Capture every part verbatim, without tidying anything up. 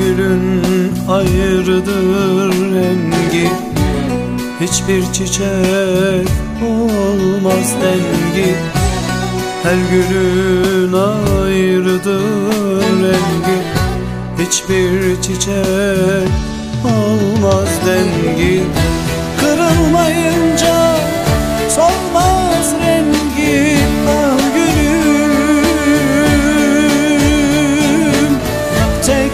gülün ayrıdır rengi, hiçbir çiçek olmaz dengi. Her gülün ayrıdır rengi, hiçbir çiçek olmaz dengi. Kırılmayınca solmaz rengi, ah gülüm, tek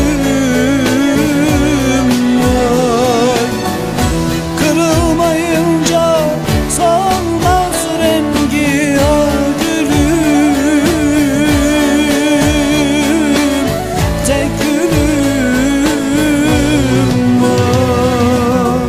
gülüm var. Kırılmayınca solmaz rengi, ah gülüm, tek gülüm var.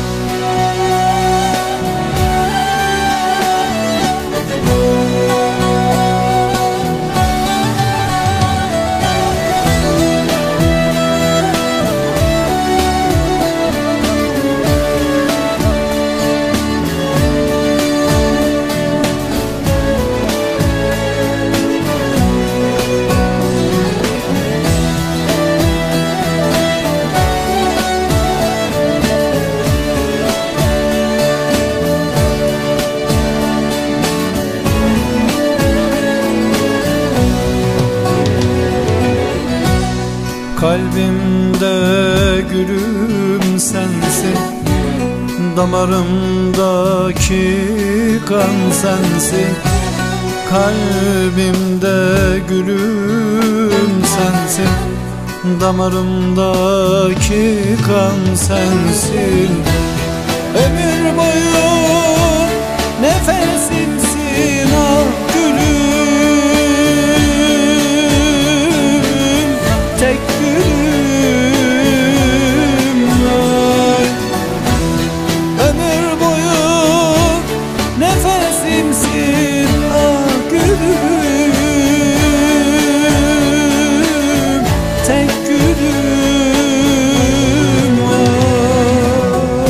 Kalbimde gülüm sensin, damarımdaki kan sensin. Kalbimde gülüm sensin, damarımdaki kan sensin. Ömür boyu nefesimsin, ah gülüm, tek gülüm var. Ömür boyu nefesimsin, ah gülüm, tek gülüm var.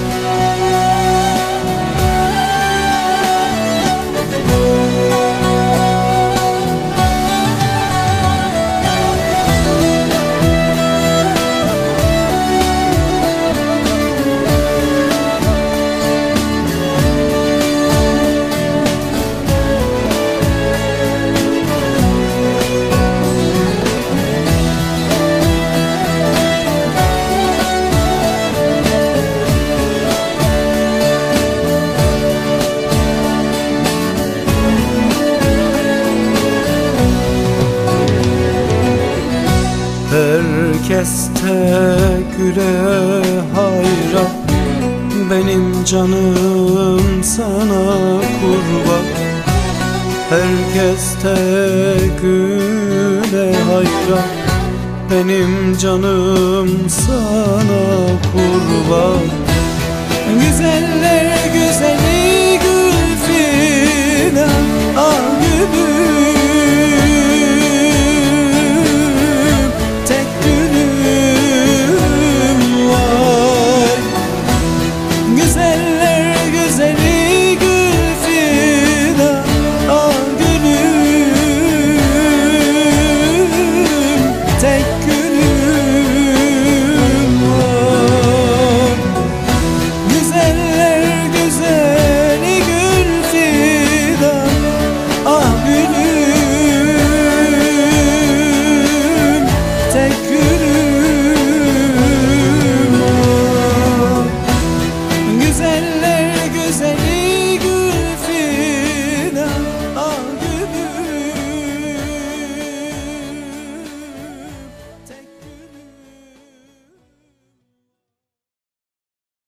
Herkeste güle hayran, benim canım sana kurban. Herkeste güle hayran, benim canım sana kurban. Güzeller güzeli